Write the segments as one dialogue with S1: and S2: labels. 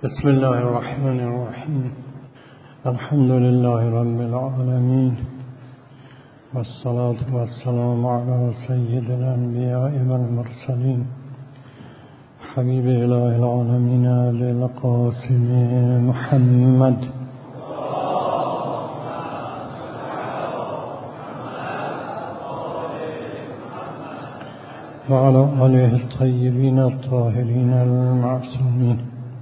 S1: بسم الله الرحمن الرحيم. الحمد لله رب العالمين، والصلاة والسلام على سيد الأنبياء والمرسلين حبيب إله العالمين للقاسم محمد وعلى آله الطيبين الطاهرين المعصومين.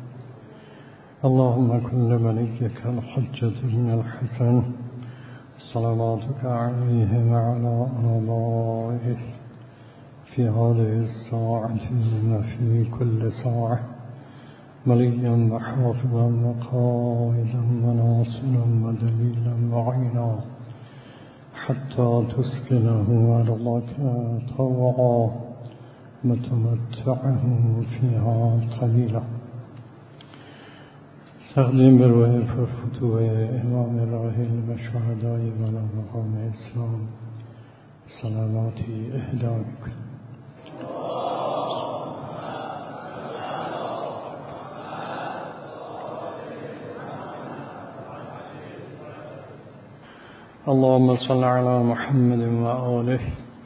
S1: اللهم كن لوليك الحجة بن الحسن صلواتك عليه وعلى آبائه في هذه الساعة وفي كل ساعة وليا وحافظا وقائدا وناصرا ودليلا وعينا حتى تسكنه أرضك طوعا وتمتعه فيها قليلا. تقدیم به روح فتوح امام راحل و شهدای والا مقام اسلام صلواتی اهدا میکنم. اللهم صل على محمد وآله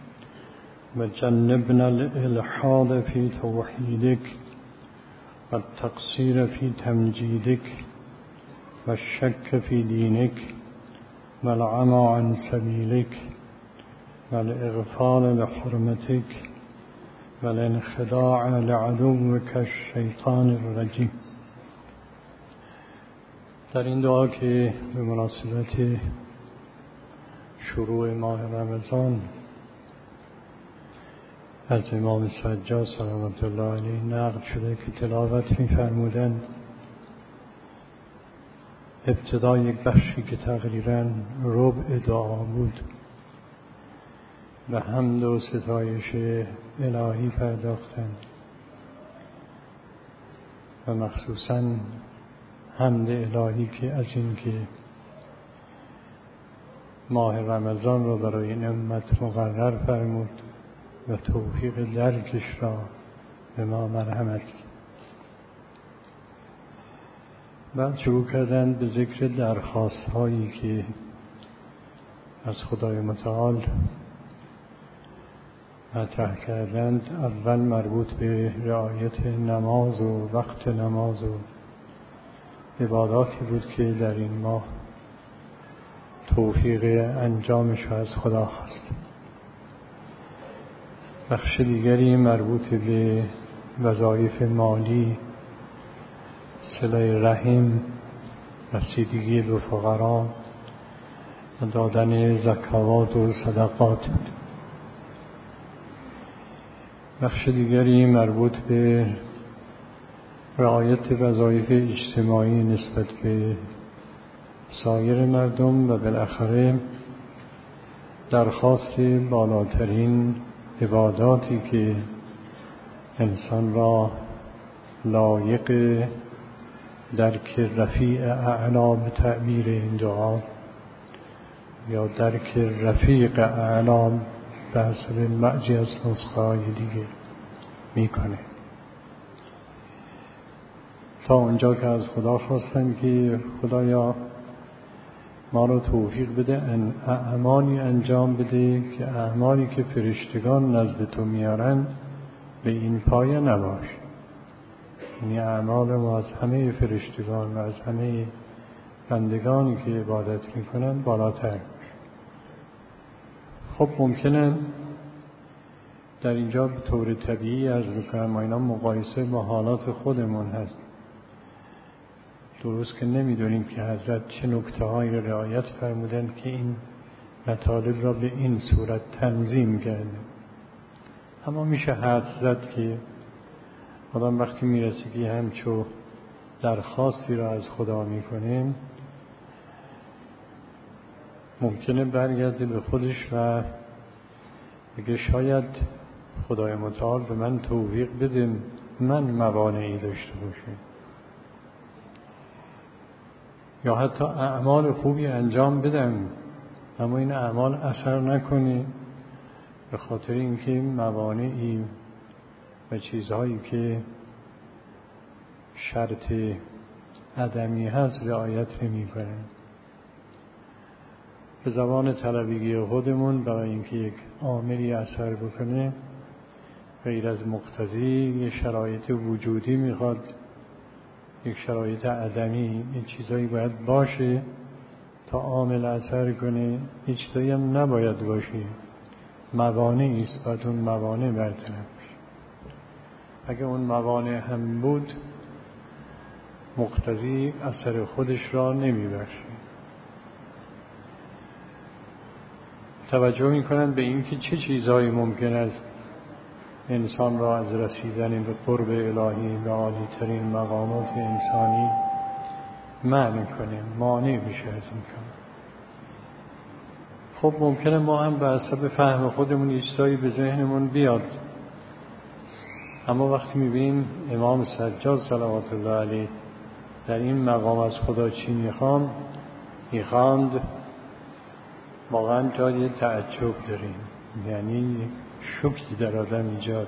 S1: وجنبنا الإلحاد في توحيدك والتقصير في تمجيدك والشك في دينك والعمى عن سبيلك والإغفال لحرمتك والانخداع لعدوك الشيطان الرجيم. در این دعا که به مناسبت شروع ماه رمضان از امام سجاد صلوات الله علیه نقل شده که تلاوت می‌فرمودند، ابتدای یک بخشی که تقریباً ربع دعا بود و حمد و ستایش الهی پرداختند و مخصوصاً حمد الهی که از این که ماه رمضان را برای این امت مقرر فرمود و توفیق درکش را به ما مرحمت کرد. بعد شروع کردند به ذکر درخواست هایی که از خدای متعال مطرح کردند. اول مربوط به رعایت نماز و وقت نماز و عباداتی بود که در این ماه توفیق انجامش از خدا خواست. بخش دیگری مربوط به وظایف مالی، صله رحم، رسیدگی به فقرا و دادن زکوات و صدقات. بخش دیگری مربوط به رعایت وظایف اجتماعی نسبت به سایر مردم و بالاخره درخواست بالاترین عباداتی که انسان را لایق درک رفیع اعلا به تعبیر این دعا یا درک رفیق اعلا به حسب بعضی از نسخه‌های دیگه میکنه. تا اونجا که از خدا خواستن که خدایا ما رو توفیق بده اعمالی انجام بده که اعمالی که فرشتگان نزد تو میارن به این پایه نباشه، یعنی اعمال ما از همه فرشتگان و از همه بندگانی که عبادت میکنن بالاتر باشه. خب ممکنه در اینجا به طور طبیعی عرض میکنم ما اینا مقایسه با حالات خودمون هست. درست که نمیدونیم که حضرت چه نکته‌هایی را رعایت فرمودند که این مطالب را به این صورت تنظیم کرده، اما میشه حدس زد که آدم وقتی میرسه که همچو درخواستی را از خدا میکنه ممکنه برگرده به خودش و بگه شاید خدای متعال به من توفیق بده من موانعی داشته باشه یا حتی اعمال خوبی انجام بدم اما این اعمال اثر نکنه به خاطر اینکه موانعی و چیزهایی که شرط عدمی هست رعایت نمی‌کنه. به زبان طلبگی خودمون برای اینکه یک عاملی اثر بکنه غیر از مقتضی یک شرایط وجودی میخواد، یک شرایط عدمی، یک چیزایی باید باشه تا عامل اثر کنه، یک چیزایی هم نباید باشه، موانعی است، باید اون موانع برطرف بشه. اگه اون موانع هم بود مقتضی اثر خودش را نمیبخشه. توجه میکنن به اینکه چه چیزهایی ممکن است انسان را از رسیدن به قرب الهی و عالی ترین مقامات انسانی منع کنه، مانع بشه از این کار. خب ممکنه ما هم به حسب فهم خودمون یه چیزایی به ذهنمون بیاد، اما وقتی میبینیم امام سجاد صلوات الله علیه در این مقام از خدا چی میخواند واقعا جای تعجب داریم، یعنی شوکی در آدم ایجاد.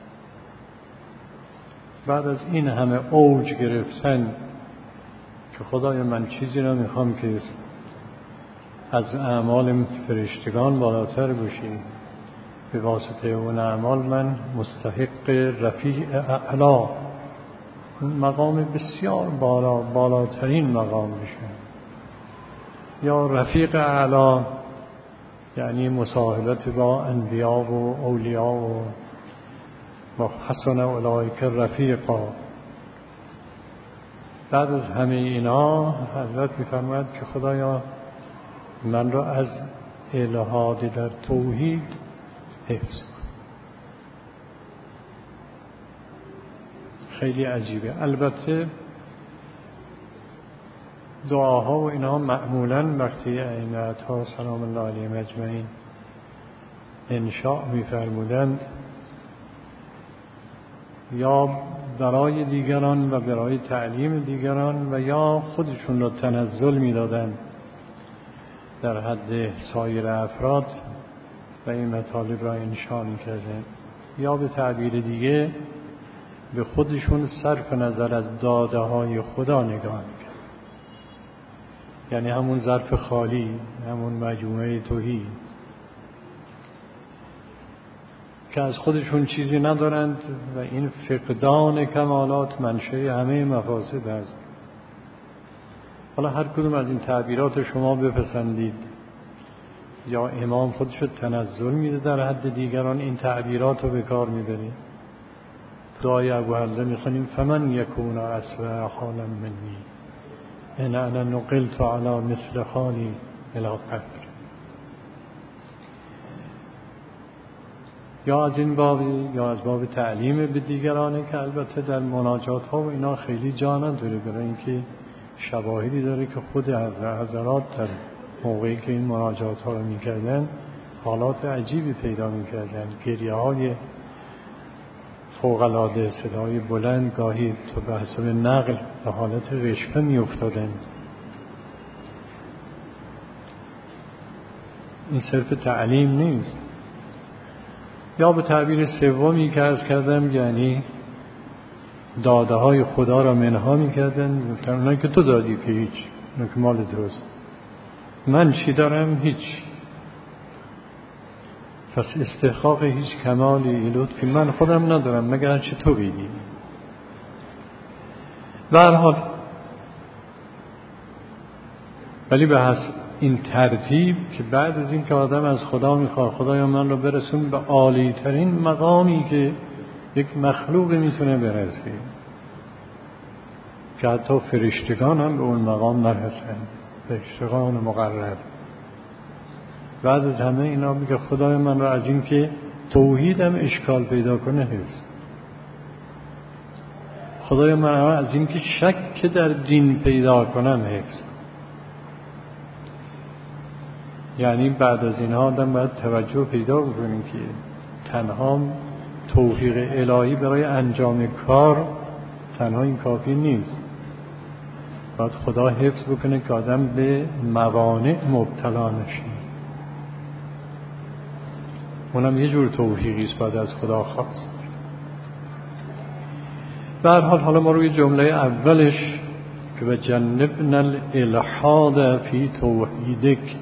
S1: بعد از این همه اوج گرفتن که خدای من چیزی را میخوام که از اعمال فرشتگان بالاتر باشی، به واسطه اون اعمال من مستحق رفیع اعلا، مقام بسیار بالاترین مقام بشه. یا رفیق اعلا یعنی مصاحبت با انبیا و اولیا و حسن اولئک رفیقا. بعد از همه اینا حضرت می‌فرماید که خدایا من را از الحاد در توحید حفظ کن. خیلی عجیبه. البته دعاها و اینها معمولاً وقتی ائمه‌ها سلام الله علیهم اجمعین انشاء می‌فرمودند یا برای دیگران و برای تعلیم دیگران و یا خودشون را تنزل می‌دادند در حد سایر افراد و این مطالب را انشاء می‌کردند، یا به تعبیر دیگه به خودشون صرف نظر از داده‌های خدا نگاه می‌کردند، یعنی همون ظرف خالی، همون مجموعه توحید که از خودشون چیزی ندارند و این فقدان کمالات منشأ همه مفاسد است. حالا هر کدوم از این تعبیرات شما بپسندید، یا امام خودشو تنزل میده در حد دیگران این تعبیرات رو به کار میبرید. دعای ابو حمزه میخونیم فمن یکون اسوأ حالا منی ان انا نقلت علی مثل حالی الی قبر. یا از این بابی یا از باب تعلیم به دیگرانه که البته در مناجات ها و اینا خیلی جا نداره، برای اینکه شواهدی داره که خود حضرات در موقعی که این مناجات ها رو میکردن حالات عجیبی پیدا میکردن، گریه های فوق‌العاده، صدای بلند، گاهی تو به حسب نقل به حالت رشفه میافتادن. این صرف تعلیم نیست. یا به تعبیر سومی که عرض کردم یعنی داده های خدا را منها میکردن، اونایی که تو دادی که هیچ، اونایی که مال درست، من چی دارم؟ هیچ. پس استحقاق هیچ کمالی لطفی من خودم ندارم مگر چه تو بیدی. به هر حال ولی به حسب این ترتیب که بعد از این که آدم از خدا میخواد خدایا من رو برسون به عالی ترین مقامی که یک مخلوق میتونه برسه، که حتی فرشتگان هم به اون مقام نرسن، فرشتگان مقرب. بعد از همه اینا میگه خدای من را از این که توحیدم اشکال پیدا کنه حفظ، خدای من را از این که شک در دین پیدا کنم حفظ. یعنی بعد از اینها آدم باید توجه پیدا بکنیم که تنها توفیق الهی برای انجام کار تنها این کافی نیست، باید خدا حفظ بکنه که آدم به موانع مبتلا نشه. اونم یه جور توفیقی است باید از خدا خواست. به هر حال حالا ما روی جمله اولش که و جنبنا الالحاد فی توحیدک.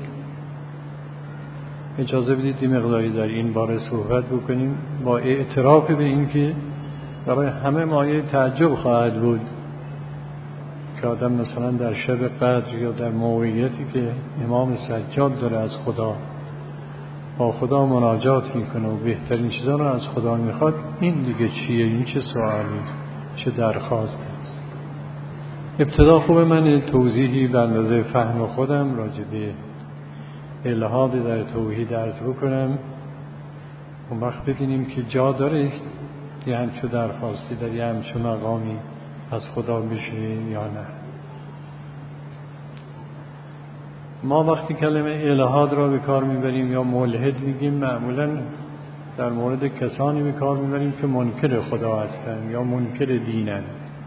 S1: اجازه بدید این مقداری در این باره صحبت بکنیم با اعتراف به این که برای همه مایه تعجب خواهد بود که آدم مثلا در شب قدر یا در موقعیتی که امام سجاد داره از خدا با خدا مناجات میکنه و بهترین چیزا رو از خدا میخواد، این دیگه چیه؟ این چه سوالی، چه درخواستی است؟ ابتدا خوب من توضیحی به اندازه فهم خودم راجع به الحاد در توحید عرض بکنم، اون وقت ببینیم که جا داره یه همچون درخواستی در یه همچون مقامی از خدا بشه یا نه. ما وقتی کلمه الحاد را به کار میبریم یا ملحد میگیم، معمولا در مورد کسانی به کار میبریم که منکر خدا هستند یا منکر دینند،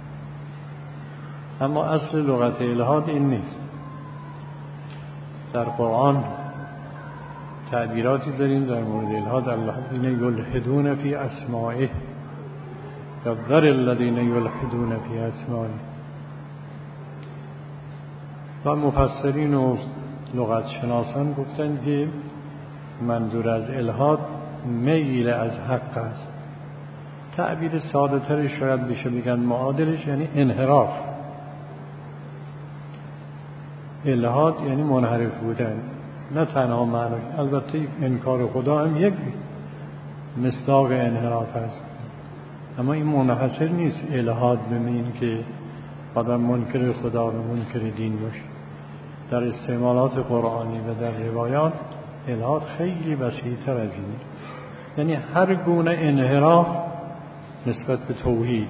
S1: اما اصل لغت الحاد این نیست. در قرآن تعبیراتی داریم در مورد الحاد: الذین یلحدون فی اسمائه یا ذر الذین یلحدون فی اسمائه. و مفسرین و لغت شناسان گفتند که منظور از الحاد میل از حق است. تعبیر ساده ترش شاید بشه بگن معادلش یعنی انحراف. الحاد یعنی منحرف بودن، نه تنها معنی، البته انکار خدا هم یک مصداق انحراف است، اما این منحصر نیست الحاد بمین که آدم منکر خدا و منکر دین باشه. در استعمالات قرآنی و در روایات الحاد خیلی وسیع‌تر از این، یعنی هر گونه انحراف نسبت به توحید.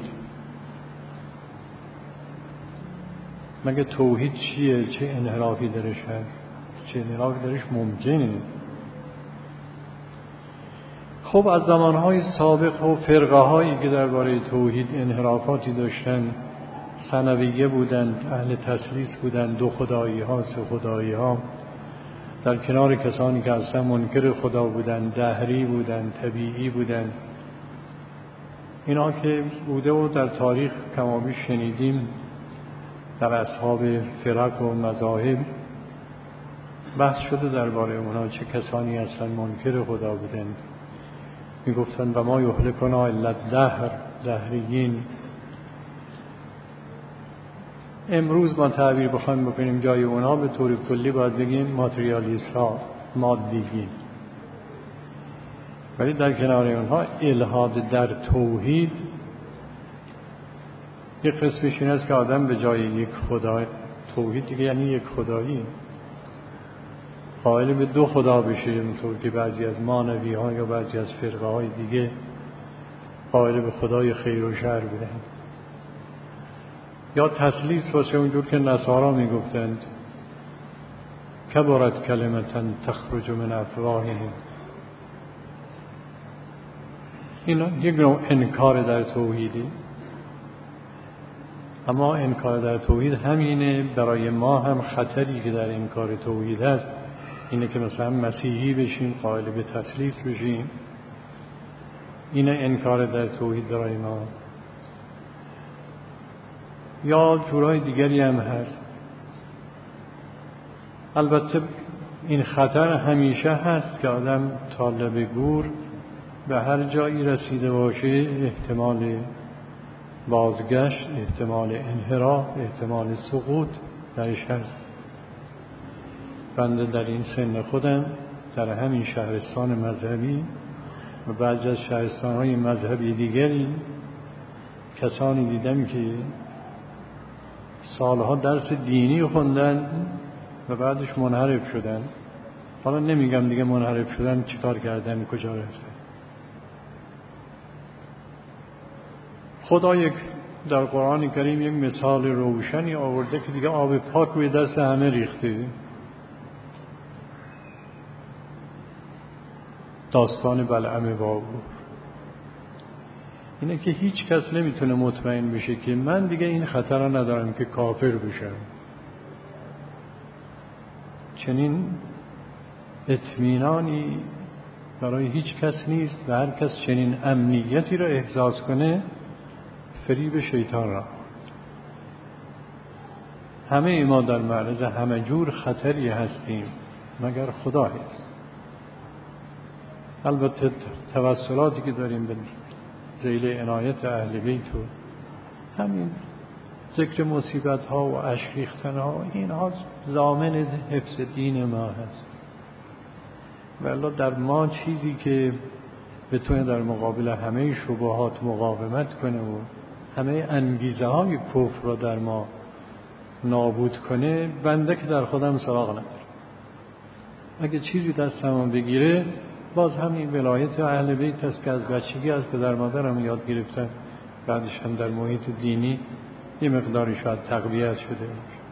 S1: مگه توحید چیه؟ چه انحرافی درش هست؟ چه انحرافی درش ممکنه؟ خب از زمانهای سابق و فرقه هایی که درباره توحید انحرافاتی داشتن، ثنویه بودند، اهل تثلیث بودند، دو خدایی ها، سه خدایی ها، در کنار کسانی که اصلا منکر خدا بودند، دهری بودند، طبیعی بودند. اینا که بوده و در تاریخ کمابیش شنیدیم، در اصحاب فرق و مذاهب بحث شده درباره اونها، چه کسانی اصلا منکر خدا بودند. میگفتند و ما یهلکنا الا الدهر، دهریین. امروز ما تعبیر بخوایم بکنیم جای اونها، به طور کلی باید بگیم ماتریالیست ها، مادیگی. ولی در کنار اونها الحاد در توحید یک قسمش این است که آدم به جای یک خدا، توحید دیگه یعنی یک خدایی، قائل به دو خدا بشه، اونطور که بعضی از مانوی ها یا بعضی از فرقه های دیگه قائل به خدای خیر و شر بودن. یا تثلیث باشه، اونجور که نصارا میگفتند کبرت کلمتا تخرج من افواههم. این یک نوع انکار در توحیدی، اما انکار در توحید همینه. برای ما هم خطری که در انکار توحید هست اینه که مثلا مسیحی بشیم، قائل به تثلیث بشیم. اینه انکار در توحید برای ما. یا جورای دیگری هم هست. البته این خطر همیشه هست که آدم طالب گور به هر جایی رسیده باشه احتمال بازگشت، احتمال انحراف، احتمال سقوط درش هست. بنده در این سن خودم در همین شهرستان مذهبی و بعضی از شهرستان‌های مذهبی دیگری کسانی دیدم که سالها درس دینی خوندن و بعدش منحرف شدن. حالا نمیگم دیگه منحرف شدن چیکار کردن، کجا رفتن. خدا در قرآن کریم یک مثال روشنی آورده که دیگه آب پاک روی دست همه ریخته. داستان بلعم بابور اینه که هیچ کس نمیتونه مطمئن بشه که من دیگه این خطر را ندارم که کافر بشم. چنین اطمینانی برای هیچ کس نیست و هر کس چنین امنیتی را احساس کنه فریب شیطان را. همه ما در معرض همه جور خطری هستیم مگر خدا هست. البته توسلاتی که داریم به ذیل عنایت اهل بیت و همین ذکر مصیبت ها و اشک ریختن ها، اینها ضامن حفظ دین ما هست. والله در ما چیزی که بتونه در مقابل همه شبهات مقاومت کنه و همه انگیزه های کفر را در ما نابود کنه، بنده که در خودم سراغ نداره. اگه چیزی دستم بگیره، باز همین ولایت اهل بیت است که از بچگی از پدر مادرم یاد گرفتم، بعدش هم در محیط دینی یه مقداری شاید تقویت شده.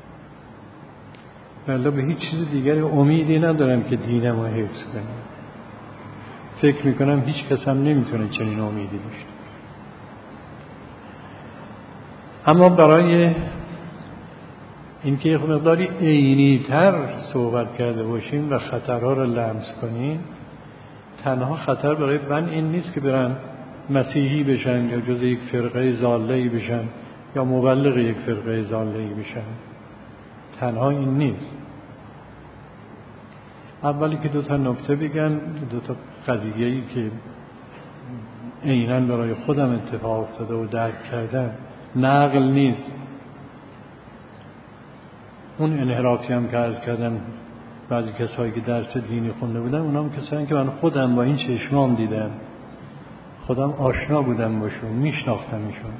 S1: والله به هیچ چیز دیگری امیدی ندارم که دینم رو حفظ کنم. فکر میکنم هیچ کس هم نمیتونه چنین امیدی داشته. اما برای اینکه یک مقداری عینی تر صحبت کرده باشیم و خطرها رو لمس کنیم، تنها خطر برای من این نیست که برن مسیحی بشن یا جز یک فرقه ضاله‌ای بشن یا مبلغ یک فرقه ضاله‌ای بشن. تنها این نیست. اولی که دو تا نکته بگم، دو تا قضیه‌ای که عیناً برای خودم اتفاق افتاده و درک کردم، نقل نیست. اون انحرافی هم که عرض کردم، بعضی کسایی که درس دینی خونده بودن، اونا هم کسایی که من خودم با این چشمام دیدم، خودم آشنا بودم باشون، میشناختمشون.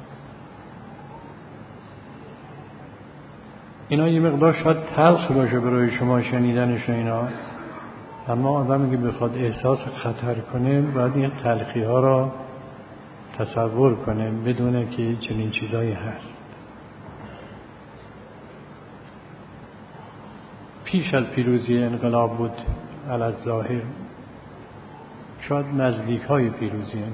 S1: اینا یه مقدار شاید تلخ باشه برای شما شنیدنش اینا، اما آدمی که بخواد احساس خطر کنه باید این تلخی ها را تصور کنه بدونه که چنین چیزایی هست. پیش از پیروزی انقلاب بود علی الظاهر، شاید نزدیک های پیروزی انقلاب.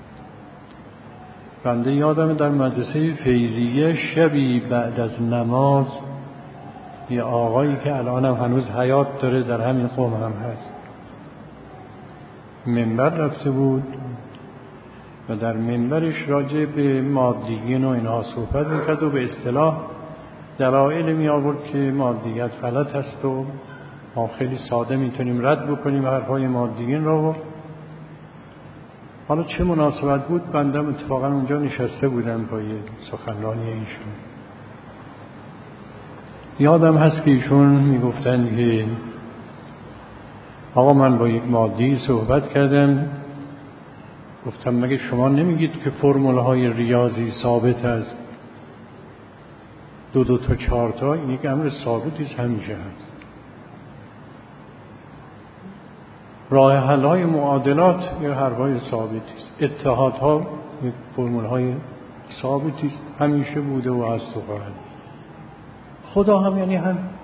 S1: بنده یادم در مدرسه فیضیه شبی بعد از نماز یه آقایی که الان هم هنوز حیات داره، در همین قوم هم هست، منبر رفته بود و در منبرش راجع به مادیگین و اینها صحبت میکرد و به اصطلاح دلایل می آورد که مادیت غلط هست و ما خیلی ساده میتونیم رد بکنیم حرفای مادیگین را. حالا چه مناسبت بود، بندم اتفاقا اونجا نشسته بودم پای سخنرانی ایشون. یادم هست که ایشون میگفتن که آقا من با یک مادی صحبت کردم، گفتم مگه شما نمیگید که فرمول های ریاضی ثابت است، 2 تا 4 تا، این یک امر ثابتی است، همیشه هست. راه حل های معادلات یه حرفای ثابتی است، اتحادها یک فرمول های ثابتی است، همیشه بوده و هست و خواهد. خدا هم یعنی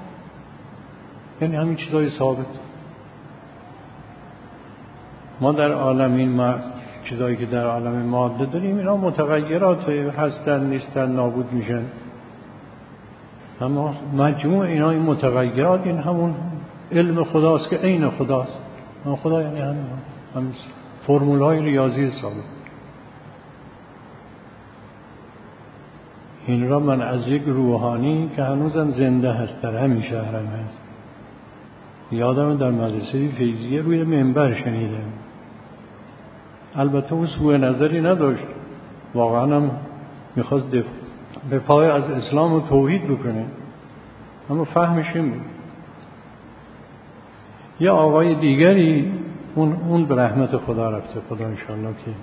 S1: همین چیزای ثابت. ما در عالم این چیزایی که در عالم ماده داریم، اینا متغیرات هستن، نیستن، نابود میشن. اما مجموع اینا، این متغیرات، این همون علم خداست که عین خداست. خدا یعنی همین فرمول های ریاضی ثابت. این را من از یک روحانی که هنوزم زنده هست در همین شهرم هست، یادم در مدرسه فیضیه روی منبر شنیدم. البته او سوء نظری نداشت، واقعا هم میخواست دفاع از اسلام و توحید بکنه، اما فهمش این بود. یه آقای دیگری اون به رحمت خدا رفته، خدا انشاءالله که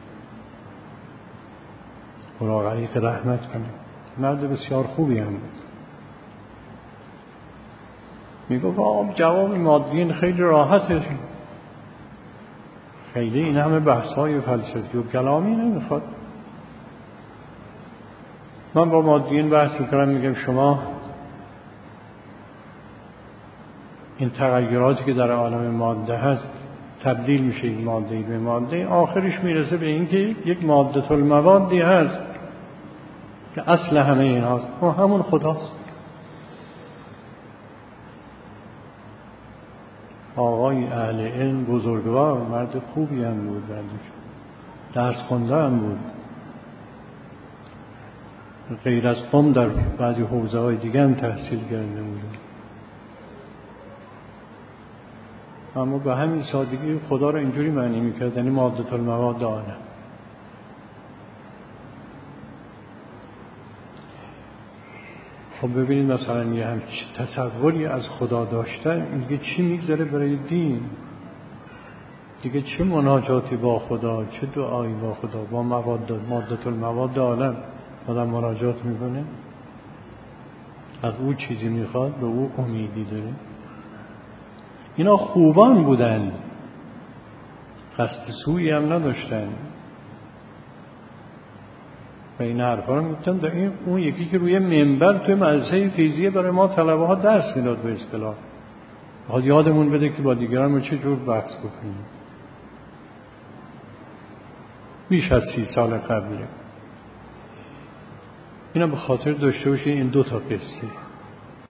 S1: برا غریق رحمت کنه، مرد بسیار خوبی هم بود. میگفت آقا جواب مادیین خیلی راحته، خیلی این همه بحث‌های فلسفی و کلامی نمیخواد. من با مادیین بحث میکنم، میگم شما این تغییراتی که در عالم ماده هست، تبدیل میشه این ماده به ماده، آخرش میرسه به این که یک ماده الموادی هست که اصل همه این هست و همون خداست. آقای اهل علم، بزرگوار، مرد خوبی هم بود، درس خونده هم بود. غیر از قم در بعضی حوزه های دیگه هم تحصیل کرده بودم، اما به همین سادگی خدا رو اینجوری معنی میکرد، یعنی مادة المواد عالم. خب ببینید مثلا یه هم تصوری از خدا داشتن دیگه چی میگذاره برای دین؟ دیگه چه مناجاتی با خدا، چه دعایی با خدا، با مادة المواد عالم آدم مناجات میکنه، از او چیزی میخواد، به او امیدی داره. اینا خوبان بودن، قصد سویی هم نداشتن و این حرفا رو میگفتن. این اون یکی که روی منبر توی مدرسه فیزیک برای ما طلبه ها درس میداد به اصطلاح، میخواد یادمون بده که با دیگران ما چه جور بحث بکنیم. بیش از 30 سال قبله. اینا به خاطر داشته باشید این 2 تا قصه.